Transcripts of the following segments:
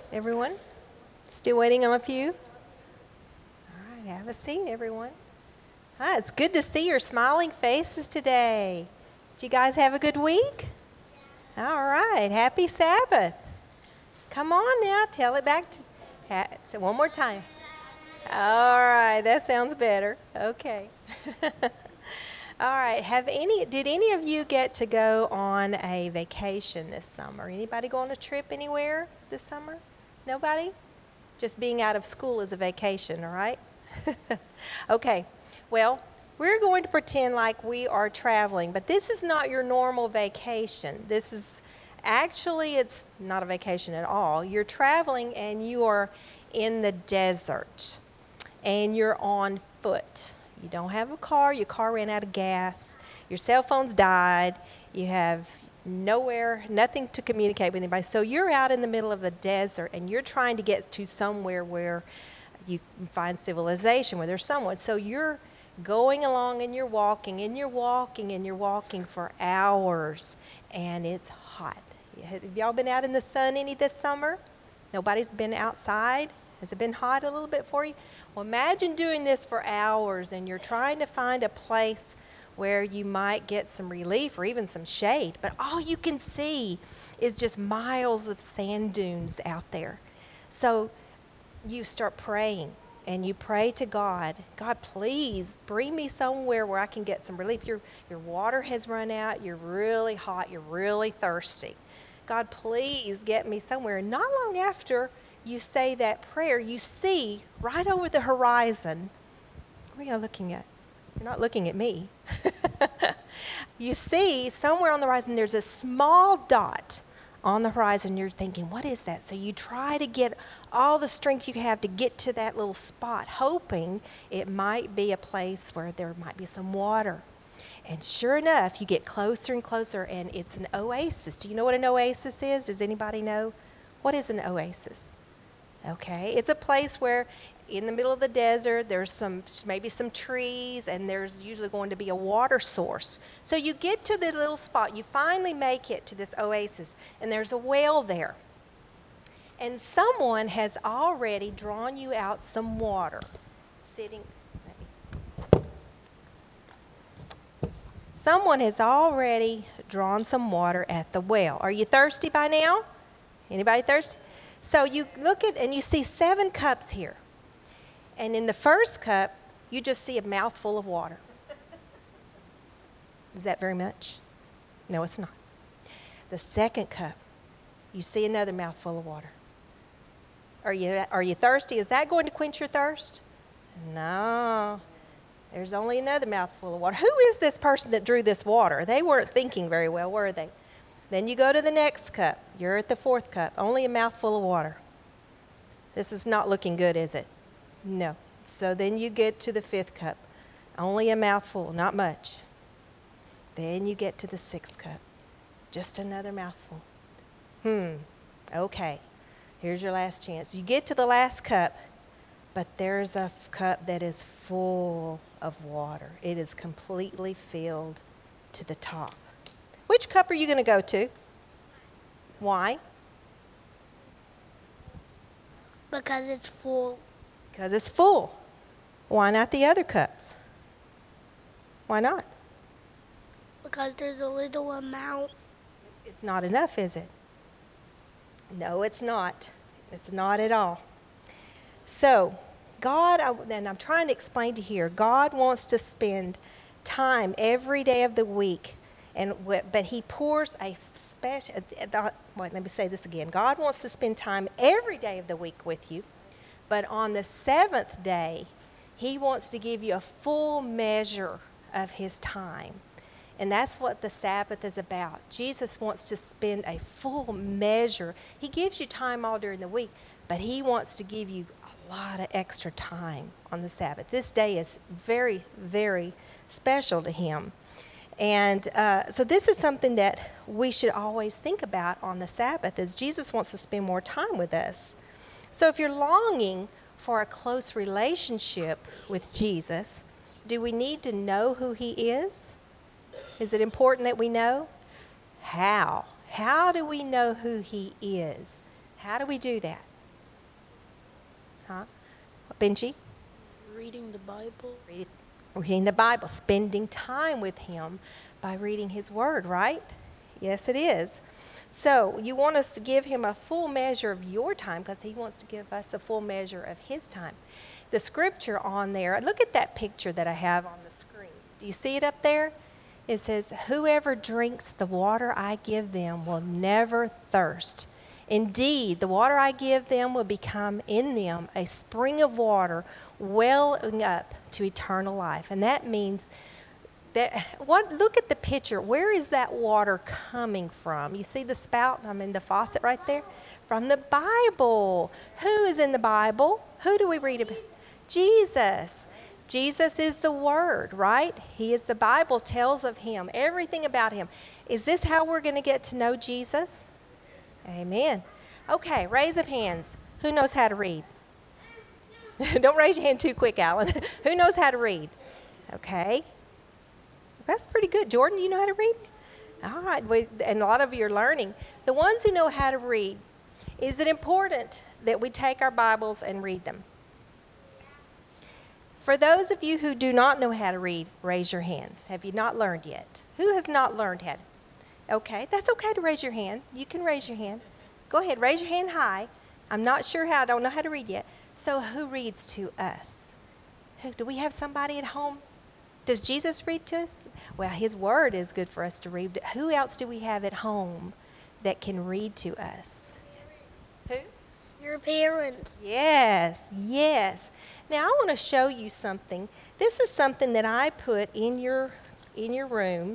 everyone? Still waiting on a few? All right, have a seat, everyone. Hi, it's good to see your smiling faces today. Did you guys have a good week? All right, happy Sabbath. Come on now, tell it back to so one more time. All right, that sounds better. Okay. All right, did any of you get to go on a vacation this summer? Anybody go on a trip anywhere this summer? Nobody? Just being out of school is a vacation, all right? Okay, well, we're going to pretend like we are traveling, but this is not your normal vacation. It's not a vacation at all. You're traveling and you are in the desert and you're on foot. You don't have a car, your car ran out of gas, your cell phone's died, you have nothing to communicate with anybody. So you're out in the middle of the desert and you're trying to get to somewhere where you can find civilization, where there's someone. So you're going along and you're walking and you're walking and you're walking for hours and it's hot. Have y'all been out in the sun any this summer? Nobody's been outside? Has it been hot a little bit for you? Well, imagine doing this for hours and you're trying to find a place where you might get some relief or even some shade, but all you can see is just miles of sand dunes out there. So you start praying and you pray to God, God, please bring me somewhere where I can get some relief. Your water has run out, you're really hot, you're really thirsty. God, please get me somewhere. And not long after you say that prayer, you see right over the horizon, what are you looking at? You're not looking at me. You see somewhere on the horizon there's a small dot on the horizon. You're thinking, what is that? So you try to get all the strength you have to get to that little spot, hoping it might be a place where there might be some water. And sure enough, you get closer and closer, and it's an oasis. Do you know what an oasis is? Does anybody know? What is an oasis? Okay, it's a place where in the middle of the desert, there's maybe some trees, and there's usually going to be a water source. So you get to the little spot, you finally make it to this oasis, and there's a well there. And someone has already drawn you out some water. Someone has already drawn some water at the well. Are you thirsty by now? Anybody thirsty? So you look at and you see 7 cups here. And in the first cup, you just see a mouthful of water. Is that very much? No, it's not. The second cup, you see another mouthful of water. Are you thirsty? Is that going to quench your thirst? No. There's only another mouthful of water. Who is this person that drew this water? They weren't thinking very well, were they? Then you go to the next cup. You're at the 4th cup. Only a mouthful of water. This is not looking good, is it? No. So then you get to the 5th cup. Only a mouthful, not much. Then you get to the 6th cup. Just another mouthful. Okay. Here's your last chance. You get to the last cup, but there's a cup that is full of water. It is completely filled to the top. Which cup are you going to go to? Why? Because it's full. Because it's full. Why not the other cups? Why not? Because there's a little amount. It's not enough, is it? No, it's not. It's not at all. So, and I'm trying to explain to you here, God wants to spend time every day of the week, but he pours a special, let me say this again. God wants to spend time every day of the week with you, but on the 7th day, he wants to give you a full measure of his time. And that's what the Sabbath is about. Jesus wants to spend a full measure. He gives you time all during the week, but he wants to give you a lot of extra time on the Sabbath. This day is very, very special to him. And so this is something that we should always think about on the Sabbath, as Jesus wants to spend more time with us. So if you're longing for a close relationship with Jesus, do we need to know who he is? Is it important that we know? How? How do we know who he is? How do we do that? Huh? Benji? Reading the Bible. Reading the Bible, spending time with him by reading his word, right? Yes, it is. So you want us to give him a full measure of your time because he wants to give us a full measure of his time. The scripture on there, look at that picture that I have on the screen. Do you see it up there? It says, whoever drinks the water I give them will never thirst. Indeed, the water I give them will become in them a spring of water welling up to eternal life. And that means look at the picture. Where is that water coming from? You see the spout, the faucet right there? From the Bible. Who is in the Bible? Who do we read about? Jesus. Jesus is the Word, right? He is the Bible, tells of him, everything about him. Is this how we're going to get to know Jesus? Amen. Okay, raise of hands. Who knows how to read? Don't raise your hand too quick, Alan. Who knows how to read? Okay. That's pretty good. Jordan, do you know how to read? All right. And a lot of you are learning. The ones who know how to read, is it important that we take our Bibles and read them? For those of you who do not know how to read, raise your hands. Have you not learned yet? Who has not learned how to? Okay, that's okay to raise your hand. You can raise your hand. Go ahead, raise your hand high. I'm not sure how, I don't know how to read yet. So who reads to us? Do we have somebody at home? Does Jesus read to us? Well, his word is good for us to read. Who else do we have at home that can read to us? Who? Your parents. Yes, yes. Now I want to show you something. This is something that I put in your room.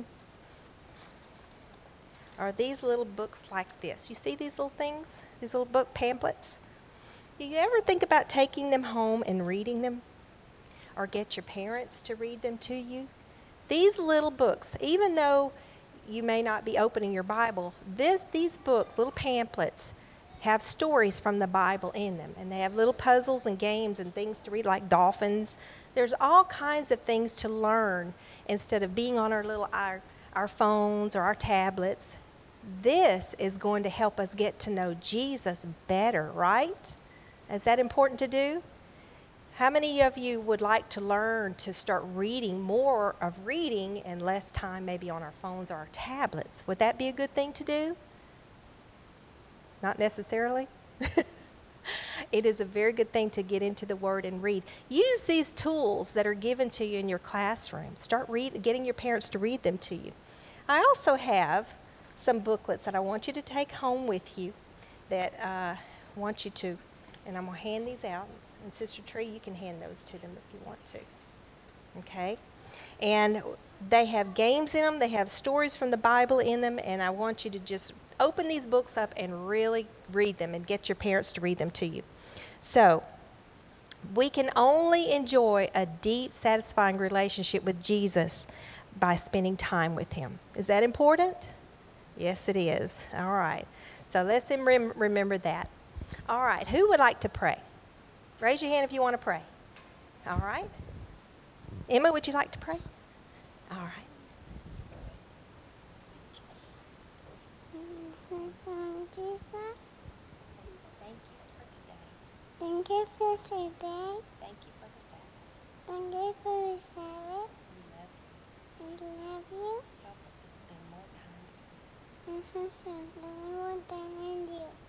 Are these little books like this? You see these little things? These little book pamphlets? Do you ever think about taking them home and reading them? Or get your parents to read them to you? These little books, even though you may not be opening your Bible, these books, little pamphlets, have stories from the Bible in them. And they have little puzzles and games and things to read, like dolphins. There's all kinds of things to learn instead of being on our phones or our tablets. This is going to help us get to know Jesus better, right? Is that important to do? How many of you would like to learn to start reading more of reading and less time maybe on our phones or our tablets? Would that be a good thing to do? Not necessarily. It is a very good thing to get into the Word and read. Use these tools that are given to you in your classroom. Start getting your parents to read them to you. I also have some booklets that I want you to take home with you that I want you to, and I'm going to hand these out. And Sister Tree, you can hand those to them if you want to. Okay? And they have games in them. They have stories from the Bible in them. And I want you to just open these books up and really read them and get your parents to read them to you. So, we can only enjoy a deep, satisfying relationship with Jesus by spending time with him. Is that important? Yes, it is. All right. So let's remember that. All right. Who would like to pray? Raise your hand if you want to pray. All right. Emma, would you like to pray? All right. Jesus, Thank you for today. thank you for today. Thank you for the Sabbath. Thank you for the Sabbath. We love you. I love you. Help us to spend more time with you. And for something more than you.